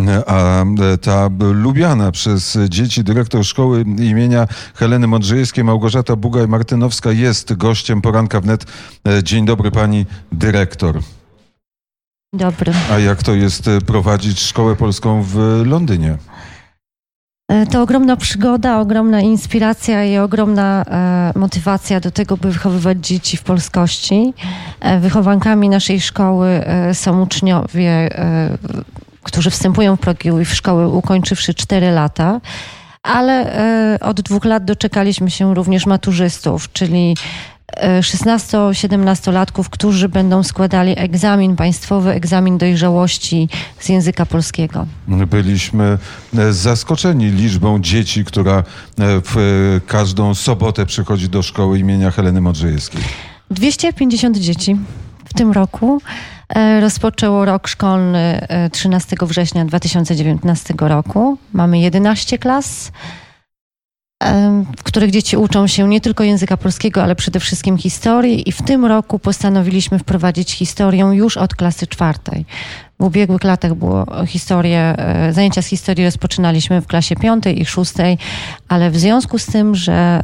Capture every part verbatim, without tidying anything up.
A ta lubiana przez dzieci dyrektor szkoły imienia Heleny Modrzejewskiej, Małgorzata Bugaj-Martynowska, jest gościem Poranka Wnet. Dzień dobry, pani dyrektor. Dobry. A jak to jest prowadzić szkołę polską w Londynie? To ogromna przygoda, ogromna inspiracja i ogromna e, motywacja do tego, by wychowywać dzieci w polskości. E, wychowankami naszej szkoły e, są uczniowie, e, którzy wstępują w progi w szkoły ukończywszy cztery lata, ale e, od dwóch lat doczekaliśmy się również maturzystów, czyli szesnasto-siedemnastolatków, którzy będą składali egzamin państwowy, egzamin dojrzałości z języka polskiego. Byliśmy zaskoczeni liczbą dzieci, która w każdą sobotę przychodzi do szkoły imienia Heleny Modrzejewskiej. dwieście pięćdziesiąt dzieci w tym roku. Rozpoczęło rok szkolny trzynastego września dwa tysiące dziewiętnastego roku. Mamy jedenaście klas, w których dzieci uczą się nie tylko języka polskiego, ale przede wszystkim historii, i w tym roku postanowiliśmy wprowadzić historię już od klasy czwartej. W ubiegłych latach było historię, zajęcia z historii rozpoczynaliśmy w klasie piątej i szóstej, ale w związku z tym, że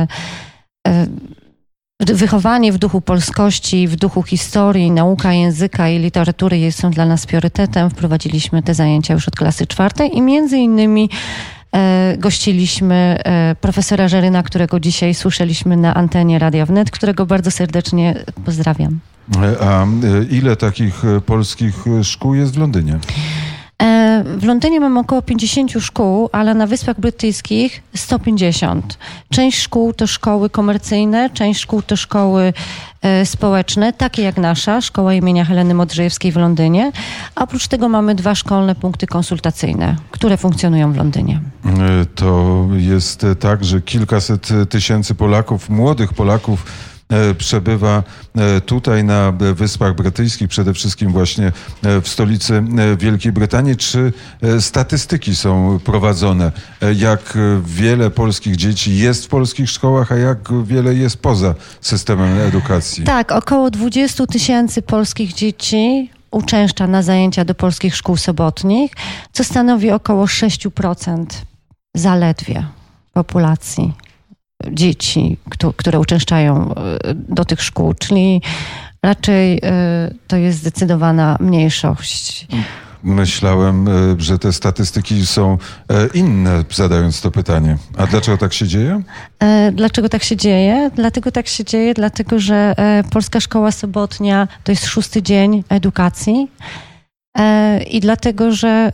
wychowanie w duchu polskości, w duchu historii, nauka języka i literatury są dla nas priorytetem, wprowadziliśmy te zajęcia już od klasy czwartej i między innymi gościliśmy profesora Żeryna, którego dzisiaj słyszeliśmy na antenie Radia Wnet, którego bardzo serdecznie pozdrawiam. A ile takich polskich szkół jest w Londynie? W Londynie mamy około pięćdziesiąt szkół, ale na Wyspach Brytyjskich sto pięćdziesiąt. Część szkół to szkoły komercyjne, część szkół to szkoły e, społeczne, takie jak nasza, szkoła imienia Heleny Modrzejewskiej w Londynie. A oprócz tego mamy dwa szkolne punkty konsultacyjne, które funkcjonują w Londynie. To jest tak, że kilkaset tysięcy Polaków, młodych Polaków, przebywa tutaj na Wyspach Brytyjskich, przede wszystkim właśnie w stolicy Wielkiej Brytanii. Czy statystyki są prowadzone? Jak wiele polskich dzieci jest w polskich szkołach, a jak wiele jest poza systemem edukacji? Tak, około dwadzieścia tysięcy polskich dzieci uczęszcza na zajęcia do polskich szkół sobotnich, co stanowi około sześć procent zaledwie populacji dzieci, które uczęszczają do tych szkół, czyli raczej to jest zdecydowana mniejszość. Myślałem, że te statystyki są inne, zadając to pytanie. A dlaczego tak się dzieje? Dlaczego tak się dzieje? Dlatego tak się dzieje, dlatego że Polska Szkoła Sobotnia to jest szósty dzień edukacji i dlatego, że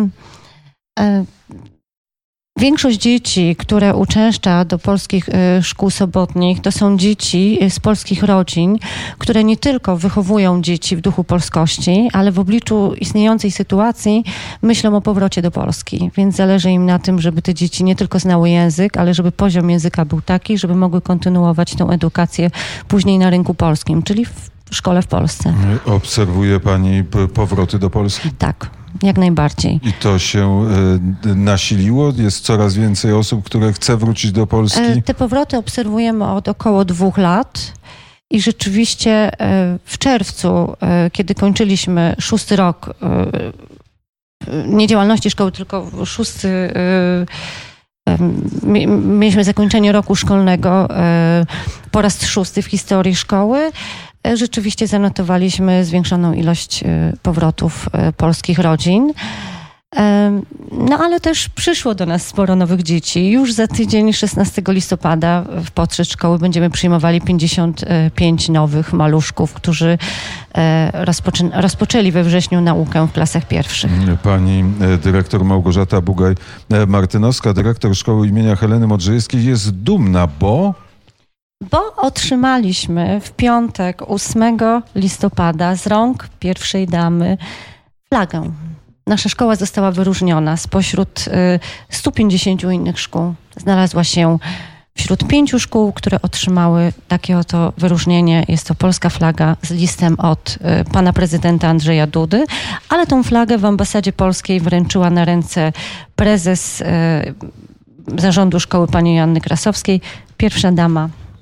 większość dzieci, które uczęszcza do polskich szkół sobotnich, to są dzieci z polskich rodzin, które nie tylko wychowują dzieci w duchu polskości, ale w obliczu istniejącej sytuacji myślą o powrocie do Polski. Więc zależy im na tym, żeby te dzieci nie tylko znały język, ale żeby poziom języka był taki, żeby mogły kontynuować tę edukację później na rynku polskim, czyli w szkole w Polsce. Obserwuje pani powroty do Polski? Tak. Jak najbardziej. I to się y, nasiliło? Jest coraz więcej osób, które chce wrócić do Polski? Te powroty obserwujemy od około dwóch lat i rzeczywiście y, w czerwcu, y, kiedy kończyliśmy szósty rok y, nie działalności szkoły, tylko szósty y, y, mieliśmy zakończenie roku szkolnego y, po raz szósty w historii szkoły. Rzeczywiście zanotowaliśmy zwiększoną ilość powrotów polskich rodzin. No ale też przyszło do nas sporo nowych dzieci. Już za tydzień, szesnastego listopada, w podszedł będziemy przyjmowali pięćdziesiąt pięć nowych maluszków, którzy rozpoczę- rozpoczęli we wrześniu naukę w klasach pierwszych. Pani dyrektor Małgorzata Bugaj-Martynowska, dyrektor szkoły imienia Heleny Modrzejewskiej, jest dumna, bo... Bo otrzymaliśmy w piątek, ósmego listopada, z rąk pierwszej damy flagę. Nasza szkoła została wyróżniona spośród stu pięćdziesięciu innych szkół. Znalazła się wśród pięciu szkół, które otrzymały takie oto wyróżnienie. Jest to polska flaga z listem od pana prezydenta Andrzeja Dudy, ale tą flagę w ambasadzie polskiej wręczyła na ręce prezes zarządu szkoły pani Joanny Krasowskiej, pierwsza dama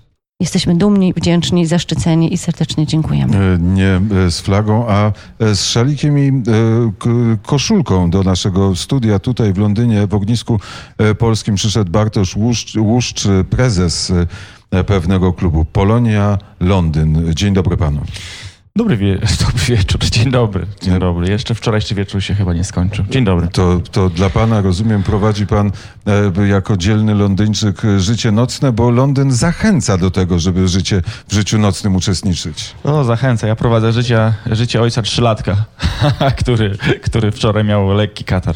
jesteśmy dumni, wdzięczni, zaszczyceni i serdecznie dziękujemy. Nie z flagą, a z szalikiem i koszulką do naszego studia tutaj w Londynie w Ognisku Polskim przyszedł Bartosz Łuszcz, Łuszcz prezes pewnego klubu Polonia Londyn. Dzień dobry panu. Dobry, wie, dobry wieczór, dzień dobry, dzień dobry. Jeszcze wczorajszy wieczór się chyba nie skończył. Dzień dobry. To, to dla pana, rozumiem, prowadzi pan e, jako dzielny Londyńczyk życie nocne, bo Londyn zachęca do tego, żeby życie, w życiu nocnym uczestniczyć. No, zachęca. Ja prowadzę życie, życie ojca trzylatka, który, który wczoraj miał lekki katar.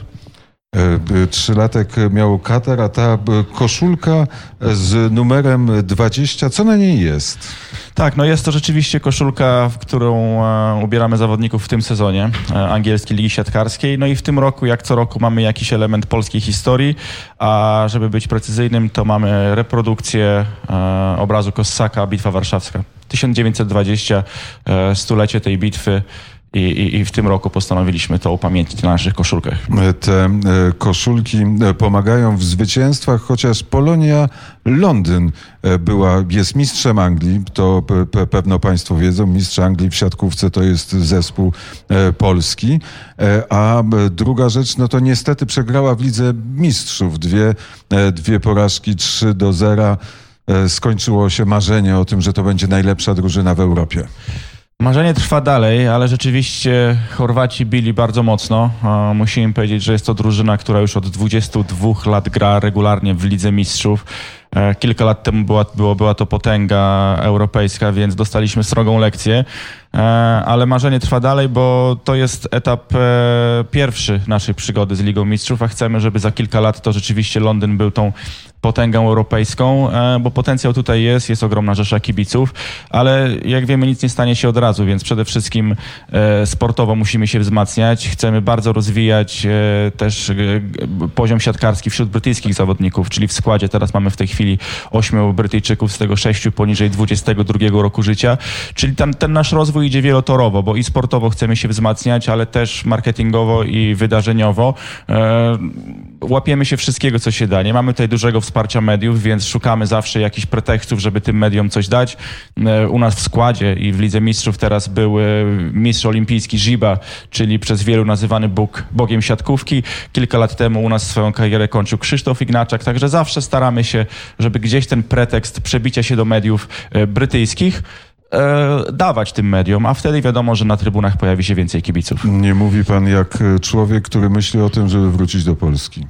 Trzylatek miał katar, a ta koszulka z numerem dwadzieścia, co na niej jest? Tak, no jest to rzeczywiście koszulka, w którą e, ubieramy zawodników w tym sezonie e, angielskiej Ligi Siatkarskiej. No i w tym roku, jak co roku, mamy jakiś element polskiej historii, a żeby być precyzyjnym, to mamy reprodukcję e, obrazu Kossaka, Bitwa Warszawska. tysiąc dziewięćset dwadzieścia, e, stulecie tej bitwy. I, i, I w tym roku postanowiliśmy to upamiętnić na naszych koszulkach. Te koszulki pomagają w zwycięstwach, chociaż Polonia Londyn była, jest mistrzem Anglii, to pe, pewno państwo wiedzą, mistrz Anglii w siatkówce to jest zespół polski, a druga rzecz, no to niestety przegrała w Lidze Mistrzów. Dwie, dwie porażki, trzy do zera. Skończyło się marzenie o tym, że to będzie najlepsza drużyna w Europie. Marzenie trwa dalej, ale rzeczywiście Chorwaci bili bardzo mocno. Musimy powiedzieć, że jest to drużyna, która już od dwudziestu dwóch lat gra regularnie w Lidze Mistrzów. Kilka lat temu była, było, była to potęga europejska, więc dostaliśmy srogą lekcję. Ale marzenie trwa dalej, bo to jest etap pierwszy naszej przygody z Ligą Mistrzów, a chcemy, żeby za kilka lat to rzeczywiście Londyn był tą potęgą europejską, bo potencjał tutaj jest, jest ogromna rzesza kibiców, ale jak wiemy, nic nie stanie się od razu, więc przede wszystkim sportowo musimy się wzmacniać. Chcemy bardzo rozwijać też poziom siatkarski wśród brytyjskich zawodników, czyli w składzie teraz mamy w tej chwili ośmiu Brytyjczyków, z tego sześciu poniżej dwudziestego drugiego roku życia, czyli tam ten nasz rozwój idzie wielotorowo, bo i sportowo chcemy się wzmacniać, ale też marketingowo i wydarzeniowo. E, łapiemy się wszystkiego, co się da. Nie mamy tutaj dużego wsparcia mediów, więc szukamy zawsze jakichś pretekstów, żeby tym mediom coś dać. E, u nas w składzie i w Lidze Mistrzów teraz był e, mistrz olimpijski Ziba, czyli przez wielu nazywany Bóg, Bogiem siatkówki. Kilka lat temu u nas swoją karierę kończył Krzysztof Ignaczak, także zawsze staramy się, żeby gdzieś ten pretekst przebicia się do mediów e, brytyjskich E, dawać tym mediom, a wtedy wiadomo, że na trybunach pojawi się więcej kibiców. Nie mówi pan jak człowiek, który myśli o tym, żeby wrócić do Polski.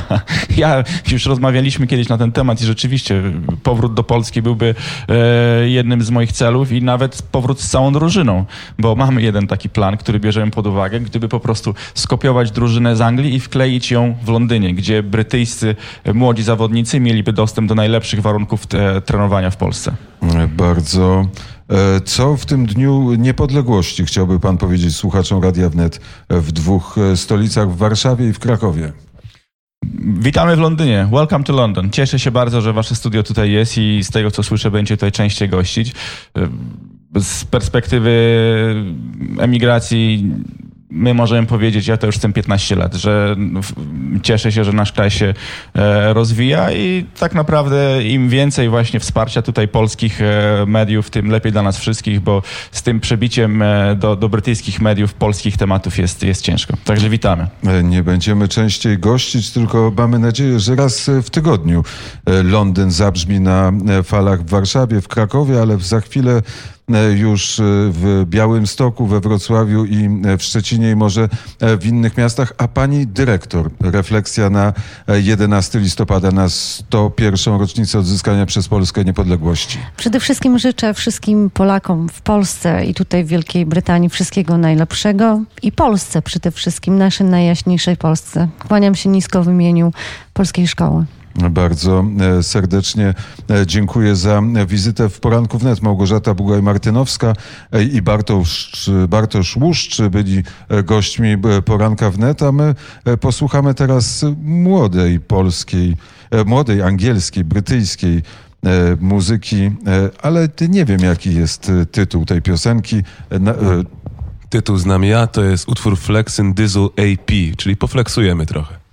Ja już rozmawialiśmy kiedyś na ten temat i rzeczywiście powrót do Polski byłby e, jednym z moich celów i nawet powrót z całą drużyną, bo mamy jeden taki plan, który bierzemy pod uwagę, gdyby po prostu skopiować drużynę z Anglii i wkleić ją w Londynie, gdzie brytyjscy młodzi zawodnicy mieliby dostęp do najlepszych warunków te, trenowania w Polsce. Bardzo. Co w tym Dniu Niepodległości chciałby pan powiedzieć słuchaczom Radia Wnet w dwóch stolicach, w Warszawie i w Krakowie? Witamy w Londynie. Welcome to London. Cieszę się bardzo, że wasze studio tutaj jest i z tego, co słyszę, będzie tutaj częściej gościć. Z perspektywy emigracji my możemy powiedzieć, ja to już chcę piętnaście lat, że cieszę się, że nasz kraj się rozwija i tak naprawdę im więcej właśnie wsparcia tutaj polskich mediów, tym lepiej dla nas wszystkich, bo z tym przebiciem do, do brytyjskich mediów polskich tematów jest, jest ciężko. Także witamy. Nie będziemy częściej gościć, tylko mamy nadzieję, że raz w tygodniu Londyn zabrzmi na falach w Warszawie, w Krakowie, ale za chwilę już w Białymstoku, we Wrocławiu i w Szczecinie i może w innych miastach. A pani dyrektor, refleksja na jedenastego listopada, na sto pierwszą rocznicę odzyskania przez Polskę niepodległości. Przede wszystkim życzę wszystkim Polakom w Polsce i tutaj w Wielkiej Brytanii wszystkiego najlepszego i Polsce przede wszystkim, naszej najjaśniejszej Polsce. Kłaniam się nisko w imieniu Polskiej Szkoły. Bardzo serdecznie dziękuję za wizytę w Poranku Wnet. Małgorzata Bugaj-Martynowska i Bartosz, Bartosz Łuszcz byli gośćmi Poranka Wnet, a my posłuchamy teraz młodej polskiej, młodej angielskiej, brytyjskiej muzyki, ale nie wiem, jaki jest tytuł tej piosenki. Tytuł znam ja, to jest utwór Flexin' Dizzle A P, czyli pofleksujemy trochę.